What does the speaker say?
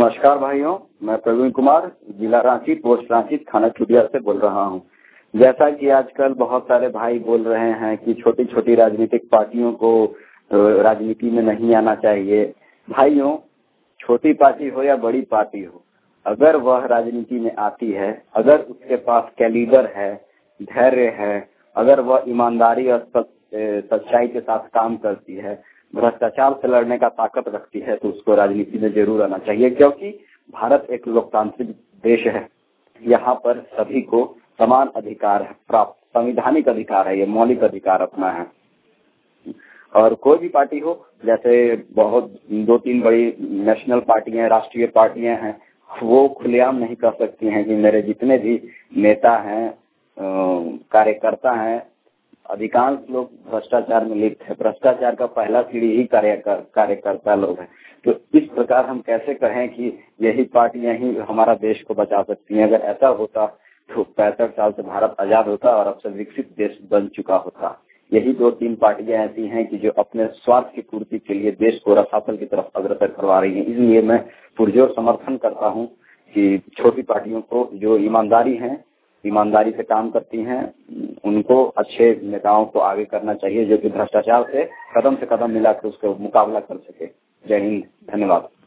नमस्कार भाइयों, मैं प्रवीण कुमार, जिला रांची, पोस्ट रांची, थाना चुटिया से बोल रहा हूं। जैसा कि आजकल बहुत सारे भाई बोल रहे हैं कि छोटी छोटी राजनीतिक पार्टियों को राजनीति में नहीं आना चाहिए। भाइयों, छोटी पार्टी हो या बड़ी पार्टी हो, अगर वह राजनीति में आती है, अगर उसके पास कैलिबर है, धैर्य है, अगर वह ईमानदारी और सच्चाई के साथ काम करती है, भ्रष्टाचार से लड़ने का ताकत रखती है, तो उसको राजनीति में जरूर आना चाहिए। क्योंकि भारत एक लोकतांत्रिक देश है। यहाँ पर सभी को समान अधिकार है, प्राप्त संवैधानिक अधिकार है, ये मौलिक अधिकार अपना है। और कोई भी पार्टी हो, जैसे बहुत 2-3 बड़ी नेशनल पार्टियां, राष्ट्रीय पार्टियां हैं, वो खुलेआम नहीं कर सकती हैं कि मेरे जितने भी नेता हैं, कार्यकर्ता हैं, अधिकांश लोग भ्रष्टाचार में लिप्त है। भ्रष्टाचार का पहला सीढ़ी ही कार्यकर्ता लोग हैं। तो इस प्रकार हम कैसे कहें कि यही पार्टियां ही हमारा देश को बचा सकती हैं? अगर ऐसा होता तो 65 साल से भारत आजाद होता और अब से विकसित देश बन चुका होता। यही 2-3 पार्टियां ऐसी हैं कि जो अपने स्वार्थ की पूर्ति के लिए देश को रसातल की तरफ अग्रसर करवा रही हैं। इसलिए मैं पुरजोर समर्थन करता हूं कि छोटी पार्टियों को, जो ईमानदारी से काम करती हैं, उनको अच्छे नेताओं को आगे करना चाहिए, जो कि भ्रष्टाचार से कदम मिलाकर उसका मुकाबला कर सके। जय हिंद, धन्यवाद।